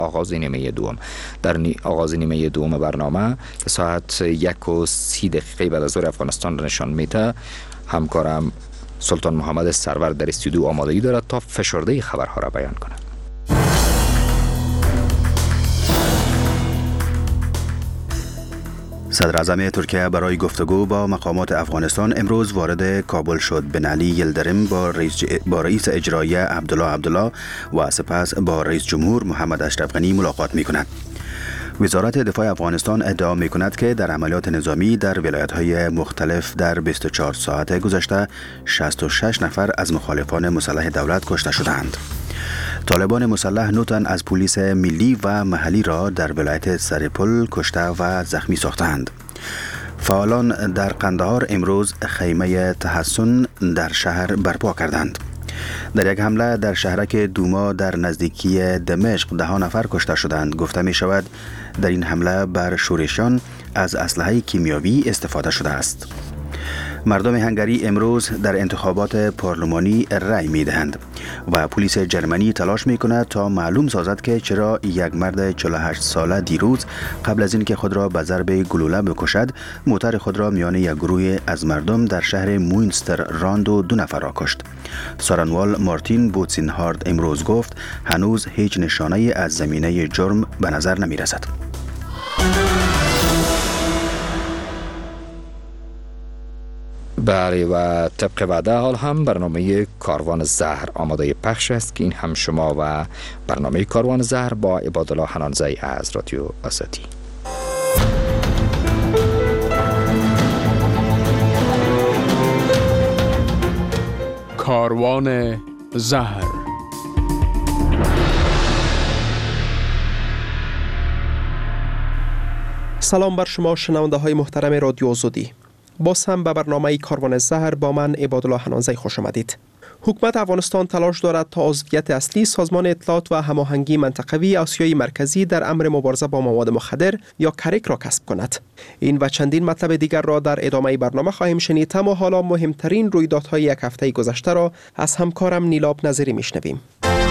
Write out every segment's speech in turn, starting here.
آغاز نیمه دوم. در آغاز نیمه دوم برنامه ساعت 1:30 بعد از ظهر افغانستان را نشان میده. همکارم سلطان محمد سرور در استودیو آمادگی دارد تا فشرده خبرها را بیان کند. صدر اعظم ترکیه برای گفتگو با مقامات افغانستان امروز وارد کابل شد. بن علی یلدریم با رئیس اجرایی عبدالله و سپس با رئیس جمهور محمد اشرف غنی ملاقات می کند. وزارت دفاع افغانستان ادعا می کند که در عملیات نظامی در ولایت‌های مختلف در 24 ساعت گذشته 66 نفر از مخالفان مسلح دولت کشته شدند. طالبان مسلح 9 تن از پلیس ملی و محلی را در ولایت سرپل کشته و زخمی ساختند. فعالان در قندهار امروز خیمه تحسن در شهر برپا کردند. در یک حمله در شهرک دوما در نزدیکی دمشق 10 نفر کشته شدند. گفته می شود در این حمله بر شورشیان از اسلحه کیمیاوی استفاده شده است. مردم هنگری امروز در انتخابات پارلمانی رأی می دهند و پلیس جرمنی تلاش می کند تا معلوم سازد که چرا یک مرد 48 ساله دیروز قبل از اینکه خود را به ضرب گلوله بکشد موتر خود را میان یک گروه از مردم در شهر موینستر راند و 2 نفر را کشت. سارنوال مارتین بوتسینهارد امروز گفت هنوز هیچ نشانه از زمینه جرم به نظر نمی رسد. بله و طبق وعده حال هم برنامه کاروان زهر آماده پخش است که این هم شما و برنامه کاروان زهر با عبادالله حنانزی از رادیو آزادی. کاروان زهر. سلام بر شما شنونده های محترم رادیو آزادی. باز هم به برنامه کاروان زهر با من عبادالله حنانزی خوش آمدید. حکومت افغانستان تلاش دارد تا عضویت اصلی سازمان اطلاعات و هماهنگی منطقوی آسیای مرکزی در امر مبارزه با مواد مخدر یا کریک را کسب کند. این و چندین مطلب دیگر را در ادامه برنامه خواهیم شنید. اما حالا مهمترین رویدادهای یک هفته گذشته را از همکارم نیلاب نظری میشنویم.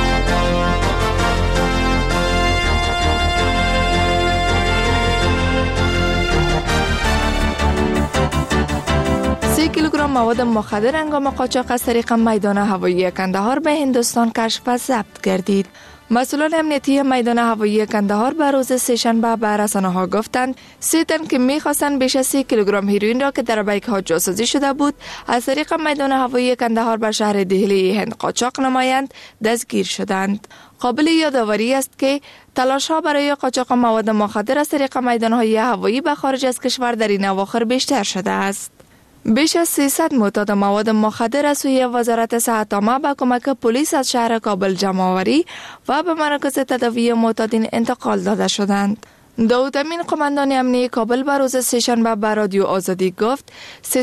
3 کیلوگرم مواد مخدر هنگام قاچاق از طریق میدان هوایی کندهار به هندوستان کشف و ضبط گردید. مسئولان امنیتی میدان هوایی کندهار به روز سه‌شنبه به رسانه‌ها گفتند 3 تن که می‌خواستند بیش از 3 کیلوگرم هیروئین را که در بیک‌ها جاسازی شده بود از طریق میدان هوایی کندهار به شهر دهلی هند قاچاق نمایند دستگیر شدند. قابل یادآوری است که تلاش‌ها برای قاچاق مواد مخدر از طریق میدان‌های هوایی به خارج از کشور در این اواخر بیشتر شده است. بیش از 300 معتاد مواد مخدر از سوی وزارت صحت عامه با کمک پلیس از شهر کابل جمع آوری و به مراکز تداوی معتادین انتقال داده شدند. داود امین قماندان امنیتی کابل به روز سه‌شنبه به رادیو آزادی گفت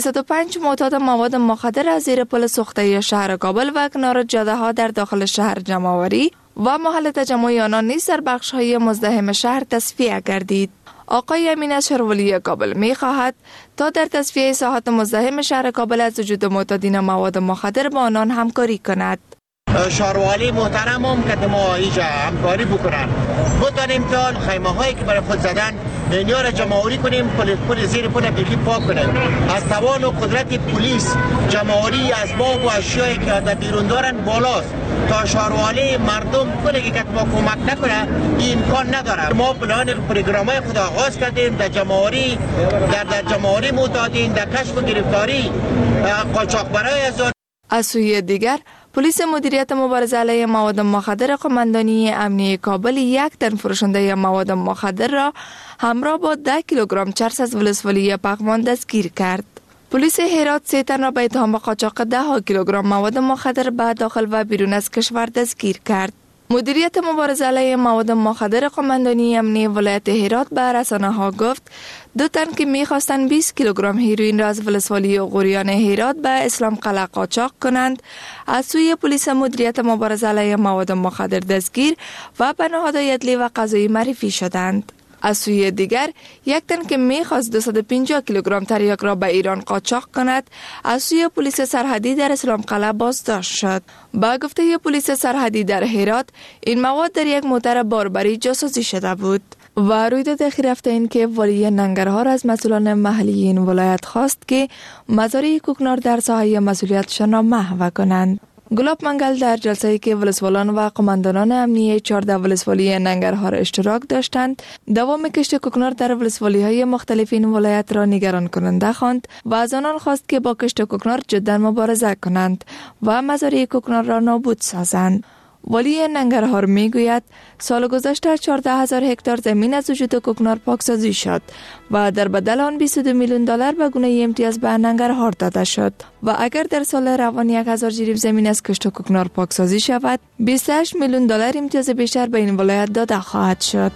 305 معتاد مواد مخدر از زیر پل سوخته شهر کابل و کنار جاده‌ها در داخل شهر جمع آوری و محل تجمع آنان نیز در بخش‌های مزدحم شهر تصفیه گردید. آقای امین از شهرولی کابل می خواهد تا در تصفیه ساحات مزدحم شهر کابل از وجود معتادین مواد مخدر با آنان همکاری کند. شهروالی محترم هم که ما اینجا همکاری بکنن بتانیم تا خیمه هایی که برای خود زدن اینیا را جمعوری کنیم، پل زیر پل بیخی پاک کنیم. از توان و قدرت پلیس جمعوری اسباب و اشیایی که در بیرون دارن بالاست تا شهروالی مردم کلی که ما کمک نکنه این امکان نداره. ما پلان پروگرامای خود آغاز کردیم در جمعوری در جمعوری معتادین در کشف و گرفتاری قاچاقبرای از سوی دیگر پلیس مدیریت مبارزه علیه مواد مخدر قماندانی امنیتی کابل 1 تن فروشنده مواد مخدر را همراه با 10 کیلوگرم چرس از ولسوالی پغمان دستگیر کرد. پلیس هرات 3 تن را به اتهام قاچاق 10 کیلوگرم مواد مخدر به داخل و بیرون از کشور دستگیر کرد. مدیریت مبارزه علیه مواد مخدر قماندانی امنیتی ولایت هرات به رسانه‌ها گفت 2 تن که می‌خواستند 20 کیلوگرم هیروئین را از ولسوالی غوریان هرات به اسلام قلعه قاچاق کنند از سوی پلیس مدیریت مبارزه علیه مواد مخدر دستگیر و به نهادهای عدلی و قضایی معرفی شدند. از سوی دیگر یک تن که می‌خواست 250 کیلوگرم تریاک را به ایران قاچاق کند از سوی پلیس سرحدی در اسلام قلعه بازداشت شد. با گفته پلیس سرحدی در هرات این مواد در یک موتر باربری جاسوسی شده بود. و رویداد اخیر هفته این که والی ننگرهار از مسئولان محلی این ولایت خواست که مزارع کوکنار در ساحه مسئولیتشان را محو کنند. گلاب منگل در جلسه‌ای که ولسوالان و قماندانان امنیه 14 ولسوالی ننگرهار اشتراک داشتند، دوام کشت کوکنار در ولسوالی‌های مختلف این ولایت را نگران کننده خواند و از آنان خواست که با کشت کوکنار جدا مبارزه کنند و مزارع کوکنار را نابود سازند. والی ننگرهار میگوید سال گذشته 14,000 هکتار زمین از وجود کوکنار پاکسازی شد و در بدل آن 22 میلیون دلار به گونه امتیاز به ننگرهار داده شد و اگر در سال روان 1000 جریب زمین از کشت کوکنار پاکسازی شود 28 میلیون دلار امتیاز بیشتر به این ولایت داده خواهد شد.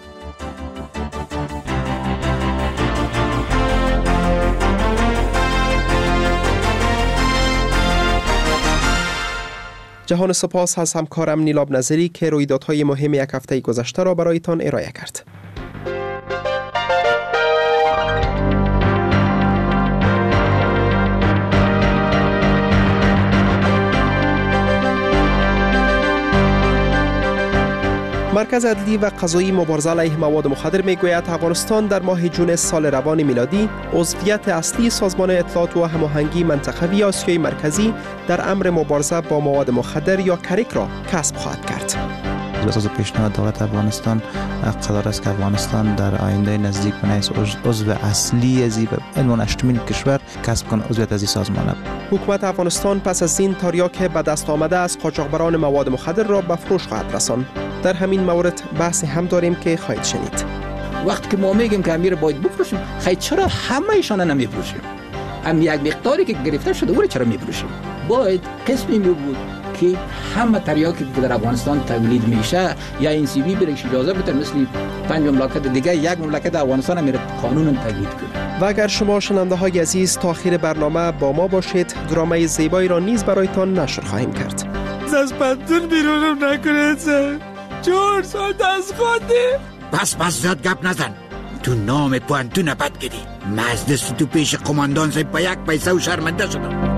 جهان سپاس از همکارم نیلاب نظری که رویدادهای مهم یک هفته گذشته را برایتان ارائه کرد. مرکز عدلی و قضایی مبارزه علیه مواد مخدر میگوید افغانستان در ماه جون سال روان میلادی عضویت اصلی سازمان اطلاعات و هماهنگی منطقوی آسیای مرکزی در امر مبارزه با مواد مخدر یا کریک را کسب خواهد کرد. بر اساس پیشنهاد دولت افغانستان قرار است که افغانستان در آینده نزدیک به حیث عضو اصلی از عنوان 8مین کشور کسب کنه عضویت از این سازمان. حکومت افغانستان پس از این تریاک به دست آمده از قاچاقبران مواد مخدر را به فروش خواهد رساند. در همین مورد بحث هم داریم که خواهید شنید. وقتی که ما میگیم که امیر باید بفروشیم، خیلی چرا همه ایشان نمیفروشیم؟ هم یک مقداری که گرفته شده اون چرا میفروشیم؟ باید قسمی بود که همه تریاکی که در افغانستان تولید میشه یا این سی بی برش اجازه بده، مثل 5 مملکت دیگه یک مملکت افغانستان هم قانون تولید کنه. و اگر شما شنونده های عزیز تا آخر برنامه با ما باشید، درامه زیبایی را نیز برایتان نشر خواهیم کرد. از پنتون بیرونم نکنید سر 4 سال دست خواهده. بس زیاد گپ نزن. تو نام پنتون بد گیری. مزدست تو پیش قماندان صاحب با یک پیسه و شرمنده شدم.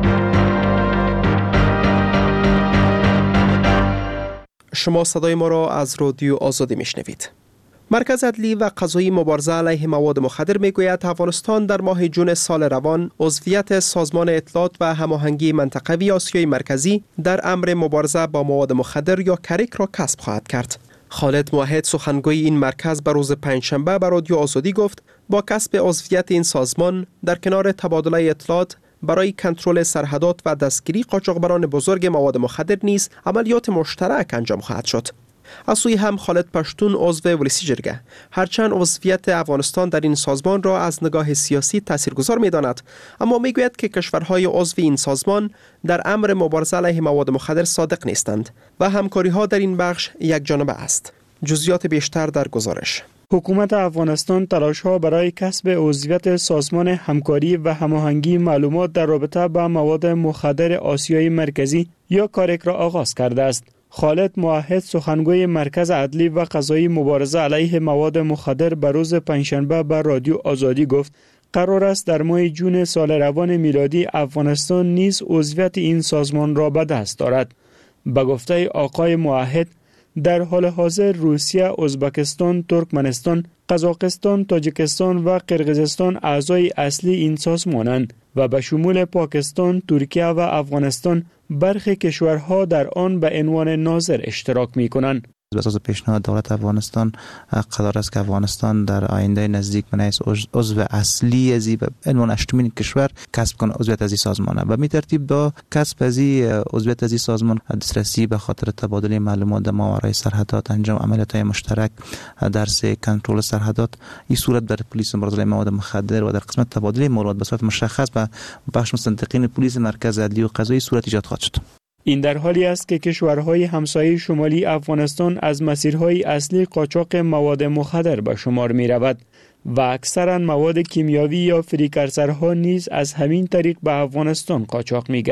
شما صدای ما را از رادیو آزادی میشنوید. مرکز عدلی و قضایی مبارزه علیه مواد مخدر میگوید افغانستان در ماه جون سال روان عضویت سازمان اطلاعات و هماهنگی منطقوی آسیای مرکزی در امر مبارزه با مواد مخدر یا کریک را کسب خواهد کرد. خالد موحد سخنگوی این مرکز به روز پنجشنبه به رادیو آزادی گفت با کسب عضویت این سازمان در کنار تبادله اطلاعات برای کنترل سرحدات و دستگیری قاچاقبران بزرگ مواد مخدر نیز عملیات مشترک انجام خواهد شد. از سوی هم خالد پشتون عضو ولسی جرگه هرچند عضویت افغانستان در این سازمان را از نگاه سیاسی تاثیرگذار می‌داند، اما میگوید که کشورهای عضو این سازمان در امر مبارزه علیه مواد مخدر صادق نیستند و همکاری‌ها در این بخش یک جانبه است. جزئیات بیشتر در گزارش. حکومت افغانستان تلاش‌ها برای کسب عضویت سازمان همکاری و هماهنگی معلومات در رابطه با مواد مخدر آسیای مرکزی یا کاریک را آغاز کرده است. خالد موحد سخنگوی مرکز عدلی و قضایی مبارزه علیه مواد مخدر به روز پنجشنبه به رادیو آزادی گفت قرار است در ماه جون سال روان میلادی افغانستان نیز عضویت این سازمان را به دست دارد. به گفته آقای موحد در حال حاضر روسیه، ازبکستان، ترکمنستان، قزاقستان، تاجیکستان و قرقیزستان اعضای اصلی این سازمانند و به شمول پاکستان، ترکیه و افغانستان برخی کشورها در آن به عنوان ناظر اشتراک می‌کنند. بر اساس پیشنهاد دولت افغانستان قرار است که افغانستان در آینده نزدیک به حیث عضو اصلی از عنوان 8مین کشور کسب کنه عضویت از این سازمان و به ترتیب با کسب از عضویت از این سازمان دسترسی به خاطر تبادل معلومات ماورای سرحدات، انجام عملیات‌های مشترک در کنترل سرحدات، این صورت بر پلیس مبارزه مواد مخدر و در قسمت تبادل معلومات به صورت مشخص به بخش مستنطقین پلیس مرکز عدلی و قضایی صورت ایجاد خواهد شد. این در حالی است که کشورهای همسایه شمالی افغانستان از مسیرهای اصلی قاچاق مواد مخدر به شمار می رود و اکثرا مواد کیمیاوی یا فریکرسرها نیز از همین طریق به افغانستان قاچاق می گردد.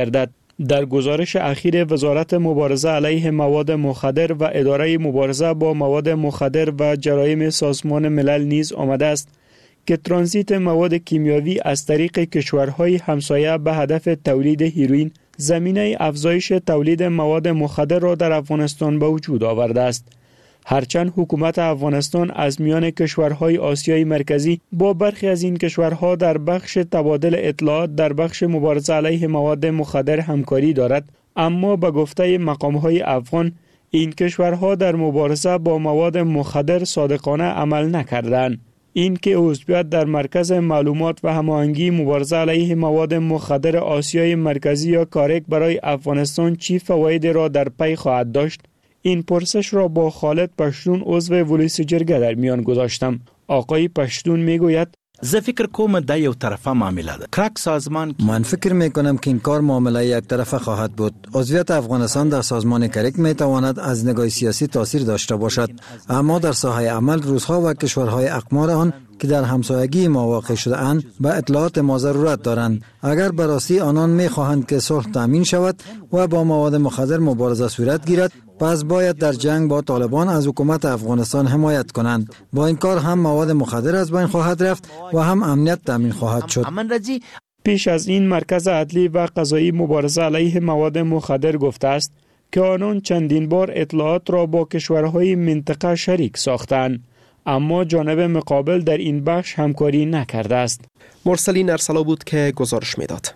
در گزارش اخیر وزارت مبارزه علیه مواد مخدر و اداره مبارزه با مواد مخدر و جرایم سازمان ملل نیز آمده است که ترانزیت مواد کیمیاوی از طریق کشورهای همسایه به هدف تولید هیروئین زمینه افزایش تولید مواد مخدر را در افغانستان به وجود آورده است. هرچند حکومت افغانستان از میان کشورهای آسیای مرکزی با برخی از این کشورها در بخش تبادل اطلاعات در بخش مبارزه علیه مواد مخدر همکاری دارد، اما به گفته مقام‌های افغان این کشورها در مبارزه با مواد مخدر صادقانه عمل نکردند. این که عضویت در مرکز معلومات و هماهنگی مبارزه علیه مواد مخدر آسیای مرکزی یا کارک برای افغانستان چی فواید را در پی خواهد داشت؟ این پرسش را با خالد پشتون عضو ولسی جرگه در میان گذاشتم. آقای پشتون میگوید زه فکر کوم دا یو طرفه معامله ده. کرک سازمان من فکر میکنم که این کار معامله یک طرفه خواهد بود. عضویت افغانستان در سازمان کرک میتواند از نگاه سیاسی تاثیر داشته باشد، اما در ساحه عمل روسها و کشورهای اقمار آن که در همسایگی ما واقع شده اند به اطلاعات ما ضرورت دارند. اگر به راستی آنان میخواهند که صلح تامین شود و با مواد مخدر مبارزه صورت گیرد، پس باید در جنگ با طالبان از حکومت افغانستان حمایت کنند. با این کار هم مواد مخدر از بین خواهد رفت و هم امنیت تامین خواهد شد. پیش از این مرکز عدلی و قضایی مبارزه علیه مواد مخدر گفته است که آنان چندین بار اطلاعات را با کشورهای منطقه شریک ساختند، اما جانب مقابل در این بخش همکاری نکرده است. مرسلین ارسلا بود که گزارش میداد.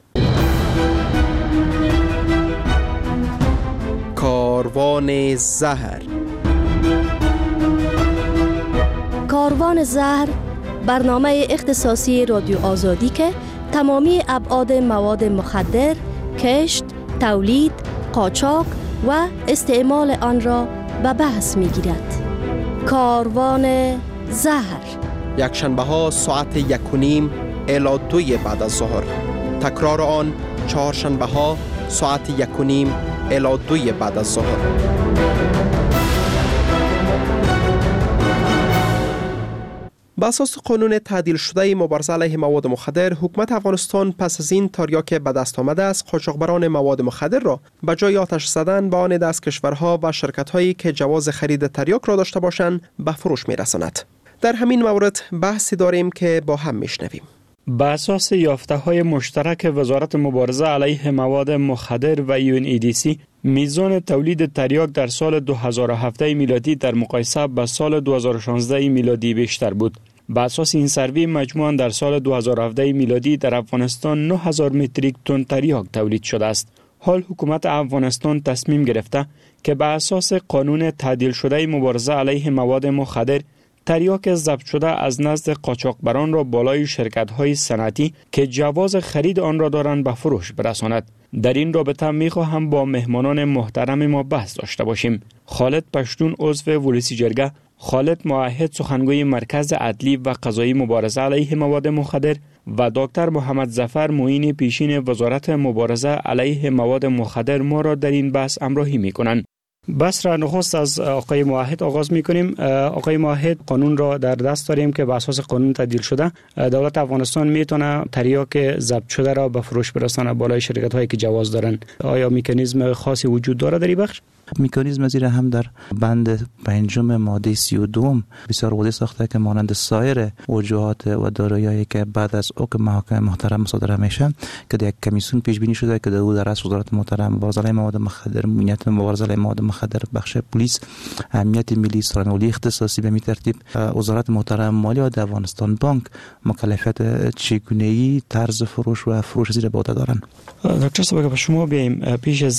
کاروان زهر. کاروان زهر برنامه اختصاصی رادیو آزادی که تمامی ابعاد مواد مخدر، کشت، تولید، قاچاق و استعمال آن را به بحث می‌گیرد. کاروان زهر یک شنبه ها ساعت 1:30 الی 2 بعد از ظهر. تکرار آن چهارشنبه ها ساعت 1:30 الی 2 بعد از ظهر. بر اساس قانون تعدیل شده مبارزه علیه مواد مخدر، حکومت افغانستان پس از این تریاک به دست آمده است قاچاقبران مواد مخدر را به جای آتش زدن به آن دست کشورها و شرکت‌هایی که جواز خرید تریاک را داشته باشند به فروش می‌رساند. در همین مورد بحثی داریم که با هم میشنویم. بر اساس یافته‌های مشترک وزارت مبارزه علیه مواد مخدر و UNEDC، میزان تولید تریاک در سال 2017 میلادی در مقایسه با سال 2016 میلادی بیشتر بود. بر اساس این سروی مجموعاً در سال 2017 میلادی در افغانستان 9000 متریک تن تریاک تولید شده است. حال حکومت افغانستان تصمیم گرفته که بر اساس قانون تعدیل شده مبارزه علیه مواد مخدر تریاک ضبط شده از نزد قاچاقبران را بالای شرکت‌های صنعتی که جواز خرید آن را دارند به فروش برساند. در این رابطه می‌خواهم با مهمانان محترم ما بحث داشته باشیم. خالد پشتون عضو ولسی جرگه، خالد معهد سخنگوی مرکز عدلی و قضایی مبارزه علیه مواد مخدر و دکتر محمد ظفر معین پیشین وزارت مبارزه علیه مواد مخدر ما را در این بحث همراهی می‌کنند. بس را نخست از آقای معهد آغاز می‌کنیم. آقای معهد، قانون را در دست داریم که بر اساس قانون تعدیل شده دولت افغانستان میتونه تریاک ضبط شده را به فروش برسانه بالای شرکت‌هایی که جواز دارند. آیا مکانیزم خاصی وجود دارد در این بخش؟ مکانیزم زیر هم در بند 5 ماده 32 بسیار واضح ساخته که مانند سایر وجوهات و دارایی‌هایی که بعد از حکم محاکم محترم صادر میشن که در یک کمیسیون پیش بینی شده که در رأس وزارت محترم مبارزه علیه مواد مخدر، امنیت مبارزه علیه مواد مخدر، بخش پلیس، امنیت ملی، سرانولی اختصاصی، به می ترتیب وزارت محترم مالیات، افغانستان بانک مکلفیت چگونگی طرز فروش و فروش زیر بوده دارند. دکتر صاحب، به شما بیایم. پیش از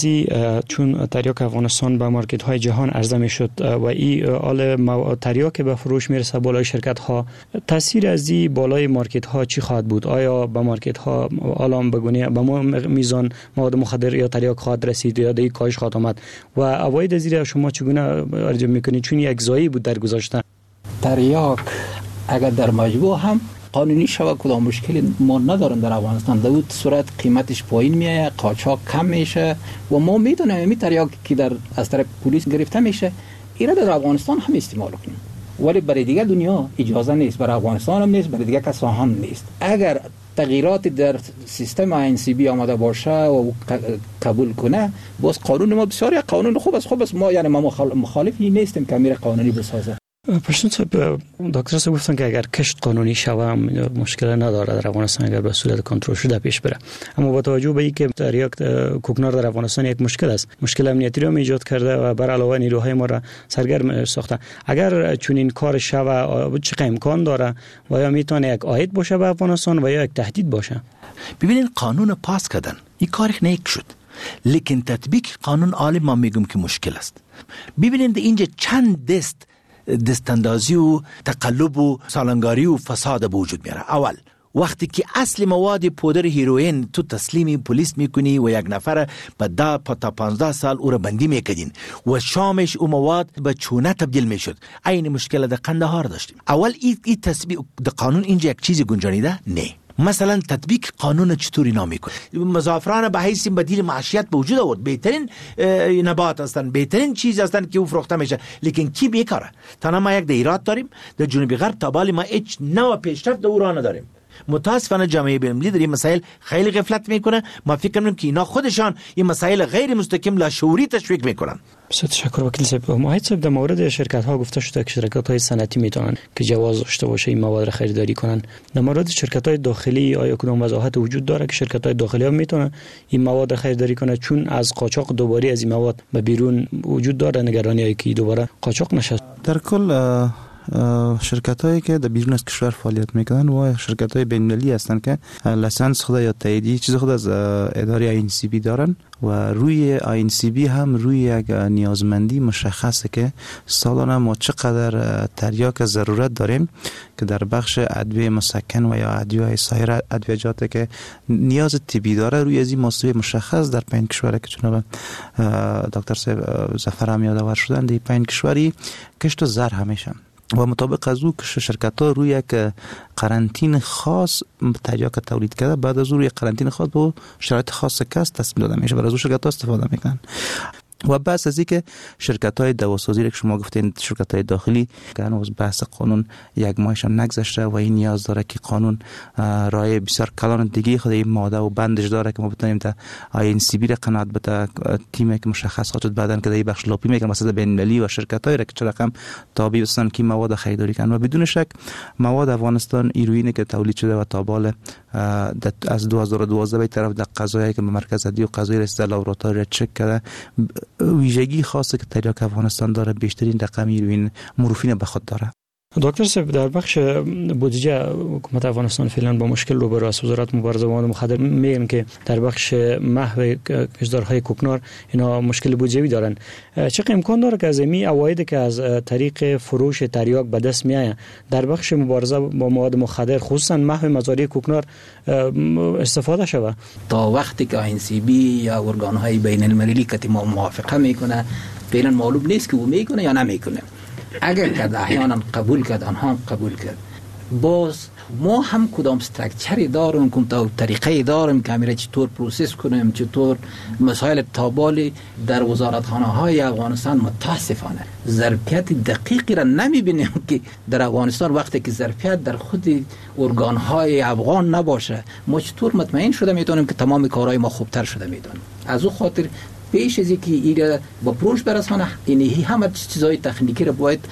چون تریاک افغانستان به مارکت های جهان عرضه می شد و این آل تریاک به فروش می رسه بالای شرکت ها، تاثیر از این بالای مارکت ها چی خواهد بود؟ آیا به مارکت ها الان بگونه به میزان مواد مخدر یا تریاک خواهد رسید یا دیگه کاهش خواهد آمد و اواید زیر شما چگونه ارجاع میکنید؟ چون یک زایی بود در گذشته. تریاک اگر در مجموع هم قانونی شود کدام مشکلی ما ندارن در افغانستان، در اون صورت قیمتش پایین میاد، قاچاق کم میشه و ما میدونیم این تریاک که در از طرف پلیس گرفته میشه اینا در افغانستان هم استعمال کنیم، ولی برای دیگه دنیا اجازه نیست، برای افغانستان هم نیست، برای دیگه کسا هم نیست. اگر تغییرات در سیستم INCB آمده باشه و قبول کنه، باز قانون ما بسیار قانون خوب است. ما یعنی ما مخالفی نیستیم که امیر قانونی بسازه. پرسون صاحب، دکتر صاحب گفتن که اگر کشت قانونی شوه مشکل نداره در افغانستان اگر به صورت کنترل شده پیش بره، اما با توجه به اینکه تریاک کوکنار در افغانستان یک مشکل است، مشکل امنیتی را ایجاد کرده و بر علاوه نیروهای ما را سرگرم ساخته، اگر چون این کار شوه چه امکان داره و یا میتونه یک عاید باشه به افغانستان و یا یک تهدید باشه؟ ببینید قانون پاس کردن این کار نیک شد، لیکن تطبیق قانون عالی ما میگم که مشکل است. ببینید اینجا چند دستاندازی و تقلب و سالنگاری و فساد به وجود میاره. اول وقتی که اصل مواد پودر هیروئین تو تسلیم پلیس میکنی و یک نفر به 10 تا 15 سال او را بندی میکردین و شامش او مواد به چونه تبدیل میشد. این مشکل در قندهار داشتیم. اول این تطبیق قانون اینجا یک چیزی گنجانیده نه. مثلا تطبیق قانون چطوری نامی کنه؟ مزافران به حیث بدیل معیشت به وجود آورد، بهترین نبات هستن، بهترین چیز هستن که او فروخته میشه، لیکن کی بیکاره؟ تنها ما یک دایرات داریم در جنوبی غرب تا بالی ما هیچ نوع پیشرفت در اون نداریم. متاسفانه جامعه بین‌المللی در این مسائل خیلی غفلت میکنه. ما فکر میکنیم که اینا خودشان این مسائل غیر مستقیم لاشعوری تشویق میکنن. بسیار تشکر وکیل صاحب. ماهید صاحب، در مورد شرکت ها گفته شده که شرکت های صنعتی میتونن که جواز داشته باشه این مواد را خریداری کنن. در مورد شرکت های داخلی آیا کدام وضاحت وجود داره که شرکت های داخلی ها میتونن این مواد را خریداری کنن؟ چون از قاچاق دوباره از این مواد به بیرون وجود داره نگرانی هایی که دوباره قاچاق نشه. در کل شرکت هایی که در بیرون از کشور فعالیت میکنن و شرکت های بین المللی هستن که لایسنس خود یا تاییدی چیز خود از اداره INCB دارن و روی INCB هم روی یک نیازمندی مشخصه که سالانه ما چقدر تریاک ضرورت داریم که در بخش ادویه مسکن و یا ادویه سایر ادویجات که نیاز طبی داره روی از این مصوبه مشخص در 5 کشور که جناب دکتر صاحب ظفر هم یادآور شدن، در 5 کشوری کشت و زر همیشه و مطابق از او که شرکت ها روی یک قرنطین خاص تریاک تولید کرده، بعد از او روی قرنطین خاص با شرایط خاص کس تصمیم داده میشه، برای از او شرکت ها استفاده میکنن. و بس از اینکه شرکت های دواسازی که شما گفتین شرکت های داخلی که هنوز بحث قانون یک ماهشان نگذشته و این نیاز داره که قانون رای بسیار کلان دیگه خود این ماده و بندش داره که ما بتونیم تا INCB را قناعت بده تیمی که مشخصات شد بعدن که در بخش لاپی میکنه مثلا بین المللی و شرکت های را که چه رقم تابع هستن که مواد خریداری کنن. و بدون شک مواد افغانستان هیروئین که تولید شده و تابال از 2012 به طرف در قضایی که به مرکز عدلی و قضایی رسیده لابراتواری چک کرده ویژگی خاصه که تریاک افغانستان داره، بیشترین رقم هیروئین مورفین به خود داره. دکتر صاحب، در بخش بودجه حکومت افغانستان فعلا با مشکل روبرو است. وزارت مبارزه با مواد مخدر میگن که در بخش محو کشدارهای کوکنار اینا مشکل بودجه‌ای دارن. چه امکان داره که از این عوایدی که از طریق فروش تریاک به دست میآید در بخش مبارزه با مواد مخدر خصوصا محو مزارع کوکنار استفاده شود؟ تا وقتی که INCB یا ارگان‌های بین المللی که ما موافقه میکنه فعلا معلوم نیست که او میکنه یا نمیکنه. اگر که احیانا قبول کرد آنها قبول کرد، باز ما هم کدام استراکچری داریم، کدام طریقه داریم که همیشه چطور پروسس کنیم، چطور مسائل تابالی در وزارتخانه های افغانستان متاسفانه ظرفیت دقیقی را نمیبینیم که در افغانستان وقتی که ظرفیت در خود ارگان های افغان نباشه ما چطور مطمئن شده میتونیم که تمام کارهای ما خوبتر شده میدونیم. از او خاطر پیش از اینکه این با پروش برسانه اینی همه چیزای تکنیکی را باید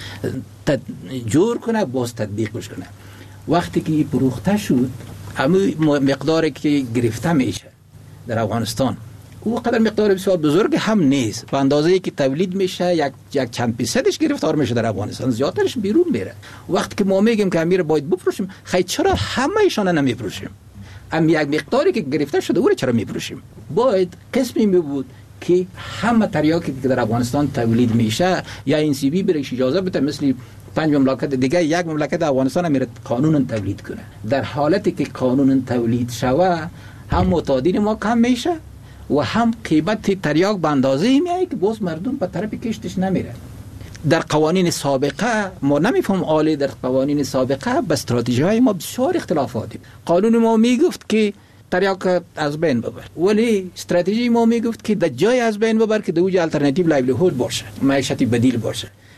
جور کنه، باز تطبیقش کنه. وقتی که این پروخته شد همه مقداری که گرفته میشه در افغانستان او قدر مقدار بسیار بزرگ هم نیست، به اندازه‌ای که تولید میشه یک چند درصدش گرفتار میشه در افغانستان، زیادترش بیرون میره. وقتی که ما میگیم که امیر باید بفروشیم، خیلی چرا همه ایشان نمیفروشیم؟ یک مقداری که گرفته شده او رو چرا میفروشیم؟ باید قسمی بود که همه تریاکی که در افغانستان تولید میشه یا INCB برش اجازه بده مثل 5 مملکت دیگه یک مملکت افغانستان میره قانون تولید کنه. در حالتی که قانون تولید شوه هم متادین ما کم میشه و هم قیمت تریاک به اندازه‌ای میاد که باز مردم به طرف کشتش نمیره. در قوانین سابقه ما نمیفهم عالی در قوانین سابقه به استراتژی های ما بسیار اختلافاتی. قانون ما میگفت که تریاک از بین ببر، ولی استراتژی ما میگفت که در جای از بین ببر که دوجه الटरनेटिव لایولیهود باشه، معیشتی بدیل باشه.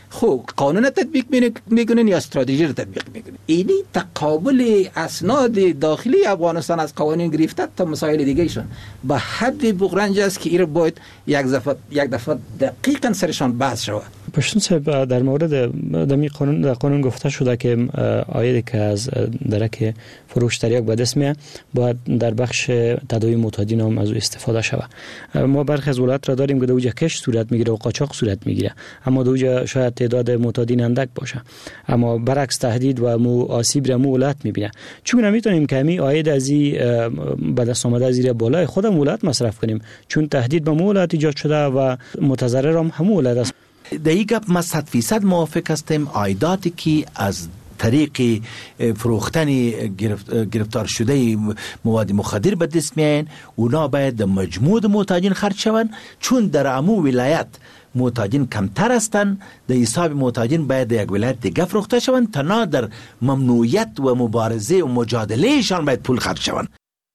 خب قانون تطبیق میکنن یا استراتژی رو تطبیق میکنن. اینی تقابل اسناد داخلی افغانستان از قوانین گرفته تا مسائل دیگه شون به حد بغرنج است که این باید یک دفعه دقیقاً سرشان بحث شود. پشتون صاحب در مورد دمی قانون گفته شده که آیدی که از درک فروش تریاک به دست میاد باید در بخش تداوی معتادین هم از او استفاده شود. ما برخی از ولایت را داریم که دوجا کش صورت میگیره و قاچاق صورت میگیره، اما دوجا شاید تعداد معتادین اندک باشه، اما برعکس تهدید و مو آسیب را مو ولایت میبینه. چون نمیتونیم که می آید از به دست آمده از زیر بالای خودم ولایت مصرف کنیم، چون تهدید به مو ولایت ایجاد شده و متضرر هم همو ولایت است. در این گپ ما 100% موافق هستیم. عایداتی که از طریق فروختن گرفتار شده مواد مخدر به دست میان اونا باید در مجموع معتادین خرج شوند، چون در عموم ولایت معتادین کمتر هستند. در حساب معتادین باید در یک ولایت دیگه فروخته شوند تا در ممنوعیت و مبارزه و مجادلهشان باید پول خرج شوند.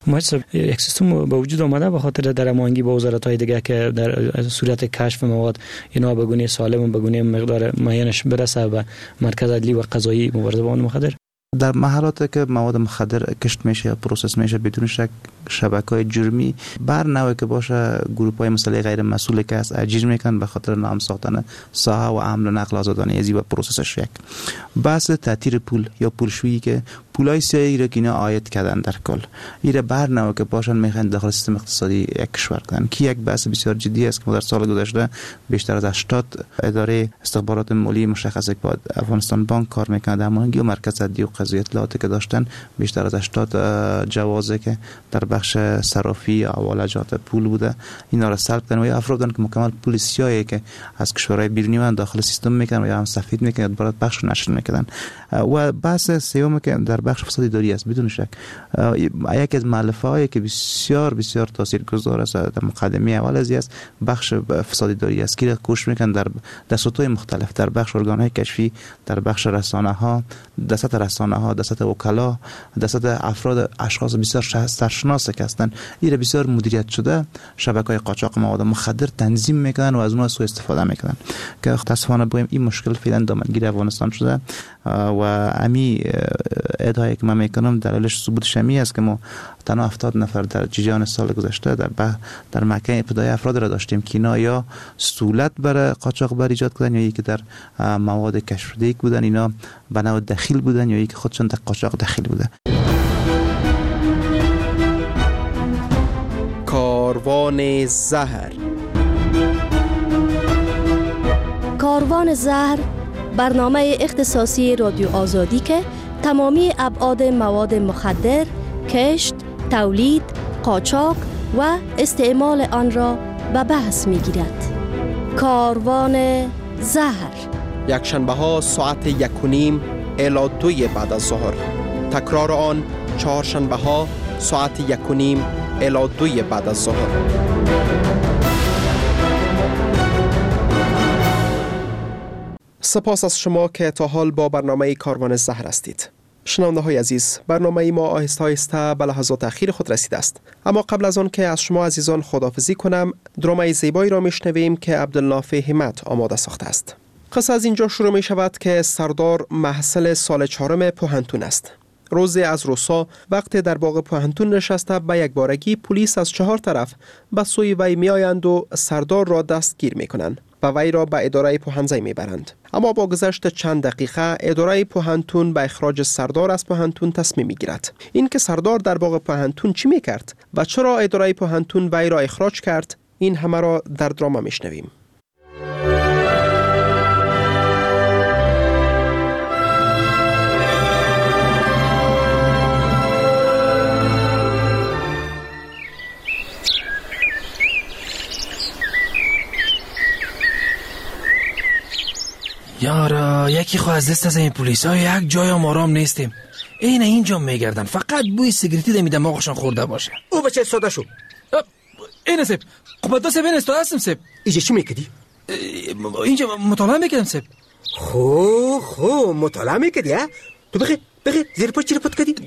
یک سیستم به وجود آمده به خاطر درمانگی با وزارت‌های دیگه که در صورت کشف مواد اینا به گونه سالم و به گونه مقدار معینش برسه به مرکز عدلی و قضایی مبارزه با مواد مخدر. در محلاتی که مواد مخدر کشت میشه یا پروسس میشه بدون شک شبکه‌های جرمی بر نوعی که باشه گروه‌های مسئله غیر مسئولی که از اجیر میکنن به خاطر نام ساختن ساحه و حمل و نقل آزادانه ازی و پروسسش. یک بحث تأثیر پول یا پولشویی که پولای سیاهی را که اینا عاید کردن در کل ایره بر نوعی که باشن میخوان داخل سیستم اقتصادی یک کشور کنن که یک بحث بسیار جدی است که در سال گذشته بیشتر از 80 اداره استخبارات مالی مشخصه که با افغانستان بانک کار میکنه در هماهنگی و مرکز عدلی و قضایی اطلاعاتی که داشتن بیشتر از 80 جوازه که در بخش صرافی حوالجات پول بوده اینا را سلب کردن و یا افرادن که مکمل پول سیاهی که از کشورهای بیرونی و داخل سیستم میکنن یا هم سفید میکنن برات بخش نشر میکنن. و بحث سوم که در بخش فساد اداری است بدون شک یکی از مؤلفه‌هایی که بسیار بسیار تاثیرگذار است در مقدمه اول از است بخش فساد اداری است که کوشش میکنن در سطوح مختلف در بخش ارگان‌های کشفی در بخش رسانه‌ها دست رسانه‌ها دست وکلا دست افراد اشخاص بسیار سرشناس که هستن این بسیار مدیریت شده شبکه‌های قاچاق مواد مخدر تنظیم میکنن و از اونها سوء استفاده میکنن که متأسفانه بگیم این مشکل فعلا دامنگیر افغانستان شده و امی ادعایی که من میکنم دلیلش ثبوت شمی است که ما تنها 70 نفر در جریان سال گذشته در مکه ابتدای افراد را داشتیم که اینا یا سهولت برای قاچاق بر ایجاد کردن یا یکی در مواد کشف شده بودن اینا به نوع دخیل بودن یا یکی خودشون در قاچاق دخیل بودن. کاروان زهر. کاروان زهر برنامه اختصاصی رادیو آزادی که تمامی ابعاد مواد مخدر، کشت، تولید، قاچاق و استعمال آن را به بحث می‌گیرد. کاروان زهر یک شنبه ها ساعت 1:30 الی 2 بعد از ظهر. تکرار آن چهارشنبه ها ساعت 1:30 الی 2 بعد از ظهر. سپاس از شما که تا حال با برنامه کاروان زهر هستید. شنونده های عزیز، برنامه ما آهسته آهسته به لحظات اخیر خود رسیده است. اما قبل از آن که از شما عزیزان خداحافظی کنم، درامای زیبایی را میشنویم که عبدالنافع همت آماده ساخته است. قصه از اینجا شروع می شود که سردار محصل سال 4 پوهنتون است. روزی از روسا وقتی در باغ پوهنتون نشسته به یک بارگی پلیس از 4 طرف به سوی وی می آیند و سردار را دستگیر می کنند و وی را به اداره پوهنځی می برند. اما با گذشت چند دقیقه اداره پوهنتون به اخراج سردار از پوهنتون تصمیم می گیرد. این که سردار در باغ پوهنتون چی می کرد و چرا اداره پوهنتون وی را اخراج کرد، این همه را در دراما می شنویم. یارا یکی خو از دست از این پلیس ها یک جای هم آرام نیستیم. اینجا میگردن فقط بوی سیگریتی دمی دماغشان خورده باشه. او بچه ساده شو. اینه سب قبطا سب این استاد هستم سب. اینجا چی میکدی؟ اینجا مطالعه میکردم سب. خو مطالعه میکدی ها؟ تو بخی زیر پا چی رو پت کدی؟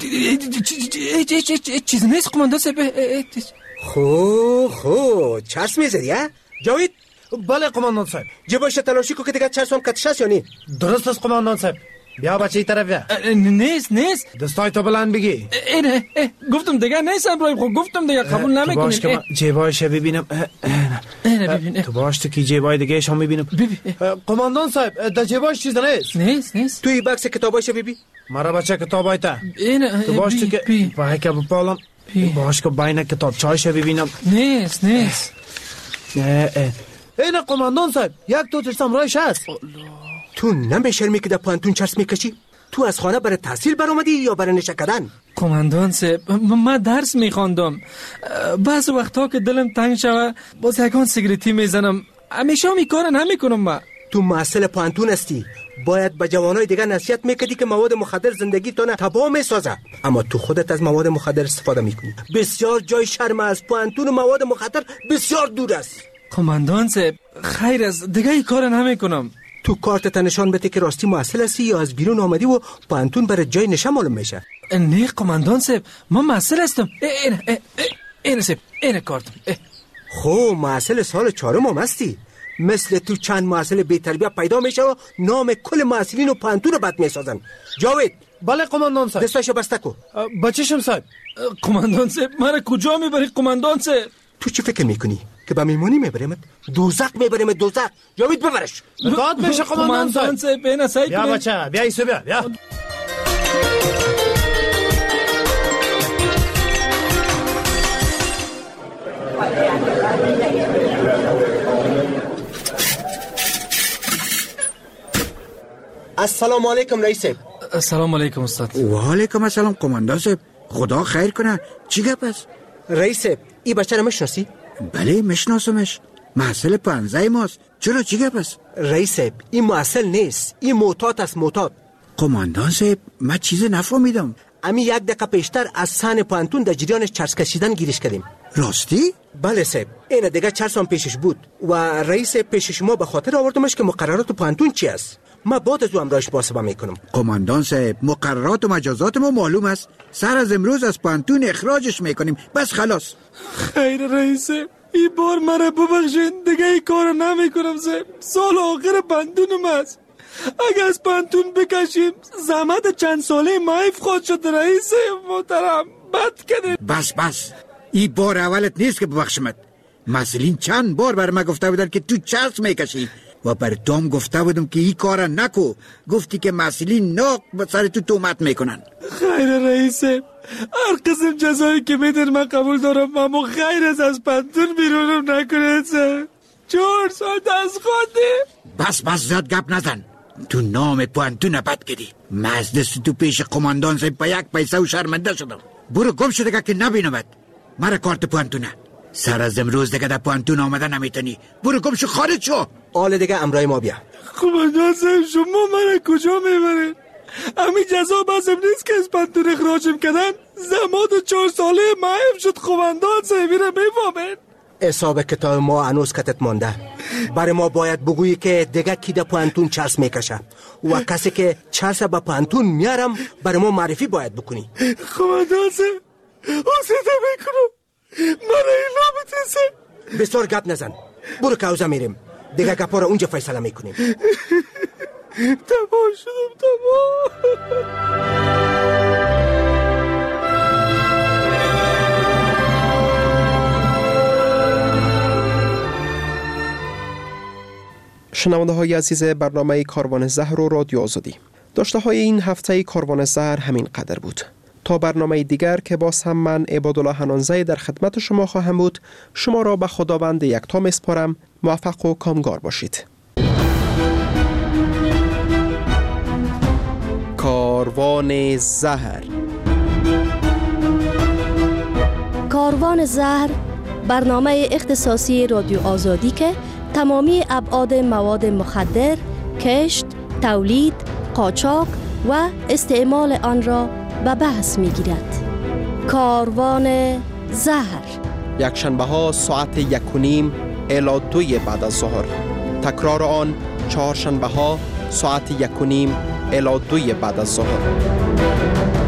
چیز نیست قمانده سب. خو چرس میزدی ها؟ جاوید بله قماندان صاحب. جیبش تلاشی کو که دیگه چرس هم کتش است یا نی؟ درست است قماندان صاحب. بیا بچه ای طرف بیا. نیست دستای تو بلند بگی. اینه گفتم دیگه نیست ابراهیم، خب گفتم دیگه قبول نمیکنین. جیبایش ببینم. اینه ببین. تو باش تو کی جیبای دیگه شام ببینم. قماندان صاحب در جیبایش چیز نیست. توی بکس کتابایش ببین. مرا بچه کتابای تا. اینه تو باش تو که وای که بپالم. باش که بین کتاب چایش ببینم. نیست. اینه قماندان صاحب یک تو ترسم رایش هست. تو نمیشرمی که در پانتون چرس میکشی؟ تو از خانه برای تحصیل برآمدی یا برای نشه کردن؟ قماندان صاحب من درس میخواندم، بعض وقتا که دلم تنگ شوه باز یکان سیگریتی میزنم، همیشه می کار نمیکنم. من تو محصل پانتون هستی، باید به جوانای دیگه نصیحت میکردی که مواد مخدر زندگی تو تباه میسازه، اما تو خودت از مواد مخدر استفاده میکنی. بسیار جای شرم از پانتون و مواد مخدر بسیار دور است. قماندان صاحب خیر از دیگه ای کار نمیکنم. تو کارتت نشان بده که راستی محصل هستی یا از بیرون آمدی و پانتون برای جای نشه معلوم میشه. نه قماندان صاحب من محصل هستم. اینه صاحب اینه کارتم. خب محصل سال 4 هم هستی. مثل تو چند محصل بی تربیت پیدا میشه و نام کل محصلین و پانتون رو بد میسازن. جاوید. بله قماندان صاحب. دستاشو بسته کو. بچه‌شم صاحب. قماندان صاحب مرا کجا میبری قماندان صاحب؟ تو چی فکر میکنی؟ که با میمونی میبریمت؟ دوزخ میبریمت دوزخ. جاوید ببرش. اطاعت میشه قماندان صاحب. بیا بچه بیا ایسو بیا. السلام علیکم رئیس صاحب. السلام علیکم استاد. و علیکم السلام قماندان صاحب. خدا خیر کنه. چی گپ است؟ رئیس صاحب این بچه رو میشناسی؟ بله میشناسمش. محصل 15 ماست. چرا چی گپ است؟ رئیس صاحب این محصل نیست، این معتاد است. معتاد. قماندان صاحب من چیز نفهمیدم. امی 1 دقیقه پیشتر از سن پانتون در جریان چرس کشیدن گیرش کردیم. راستی؟ بله صاحب. این دیگه چرس هم پیشش بود و رئیس پیش شما به خاطر آوردمش که مقررات پانتون چی است. ما بعد از او امرایش محاسبه میکنم. قماندان صاحب مقررات و مجازات ما معلوم است. سر از امروز از پانتون اخراجش میکنیم. بس خلاص. خیر رئیس این بار مرا ببخشین، دیگه این کار نمیکنم صاحب. سال آخر پانتونم است. اگه از پانتون بکشیم زحمت چند ساله مایف خود شد رئیس محترم. بد کده. بس این بار اولت نیست که ببخشمت. مسئولین چند بار بر ما گفته بودن که تو چرس میکشی و بر توم گفته بودم که این کار نکو. گفتی که مسئولین ناق به سر تو تهمت میکنن. خیر رئیس هر قسم جزایی که میدن من قبول دارم، اما خیر از پانتون بیرونم نکنه. 4 سال دست خواده. بس زیاد گپ نزن. تو نام پانتون بد کردی. من از دست تو پیش قماندان صاحب با 1 پیسه و شرمنده شدم. برو گم شده که نبینمت. مرا کارت پانتونه. سر از امروز دیگه در پانتون آمده نمیتونی. برو گم شو خارج شو. آل دیگه امرای ما بیا. قماندان صاحب شما مرا کجا میبرین؟ امی جزا بازم نیست که از پانتون اخراجم کردن. زمان 4 ساله مایم شد. قماندان صاحب را میفهمین؟ حساب کتاب ما هنوز کتت مانده. برای ما باید بگویی که دیگه کی در پانتون چرس میکشه و کسی که چرس با پانتون میارم برای ما معرفی باید بکنی. قماندان صاحب حسیده میکنم مرا ایلا بتنسه. بسیار گپ نزن. برو کوزه میریم. دیگه گپا را اونجا فیصله میکنیم. تباه شدم تباه. شنونده های عزیز برنامه کاروان زهر و رادیو آزادی، داشته های این هفته کاروان زهر همین قدر بود. تا برنامه دیگر که باز هم من عبادالله حنانزی در خدمت شما خواهم بود، شما را به خداوند یکتا میسپارم. موفق و کامگار باشید. کاروان زهر. کاروان زهر برنامه اختصاصی رادیو آزادی که تمامی ابعاد مواد مخدر، کشت، تولید، قاچاق و استعمال آن را به بحث می گیرد. کاروان زهر یک شنبه ها ساعت 1:30 الی 2 بعد از ظهر. تکرار آن 4 شنبه ها ساعت 1:30 الی 2 بعد از ظهر.